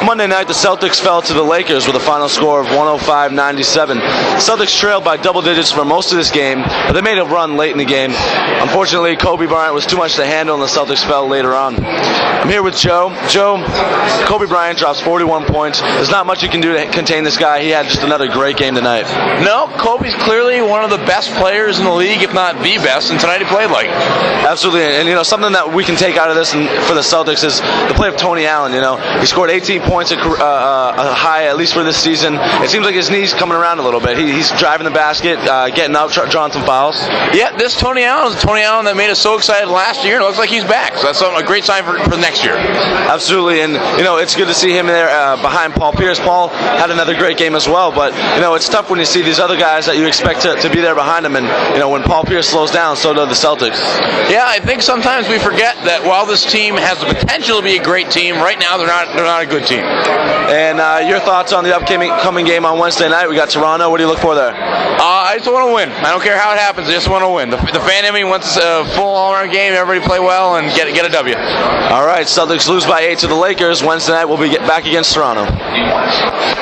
Monday night, the Celtics fell to the Lakers with a final score of 105-97. Celtics trailed by double digits for most of this game, but they made a run late in the game. Unfortunately, Kobe Bryant was too much to handle, and the Celtics fell later on. I'm here with Joe. Joe, Kobe Bryant drops 41 points. There's not much you can do to contain this guy. He had just another great game tonight. No, Kobe's clearly one of the best players in the league, if not the best, and tonight he played like it. Absolutely, and something that we can take out of this and for the Celtics is the play of Tony Allen. He scored 18 points, a high at least for this season. It seems like his knee's coming around a little bit. He's driving the basket, getting up, drawing some fouls. Yeah, this Tony Allen is the Tony Allen that made us so excited last year, and it looks like he's back. So that's a great sign for next year. Absolutely, and it's good to see him there behind Paul Pierce. Paul had another great game as well, but it's tough when you see these other guys that you expect to be there behind him, and when Paul Pierce slows down, so do the Celtics. Yeah, I think sometimes we forget that while this team has the potential to be a great team, right now they're not a good team. And your thoughts on the upcoming game on Wednesday night? We got Toronto. What do you look for there? I just want to win. I don't care how it happens. I just want to win. The fan in me wants a full all-around game. Everybody play well and get a W. All right, Celtics lose by 8 to the Lakers. Wednesday night we'll be back against Toronto.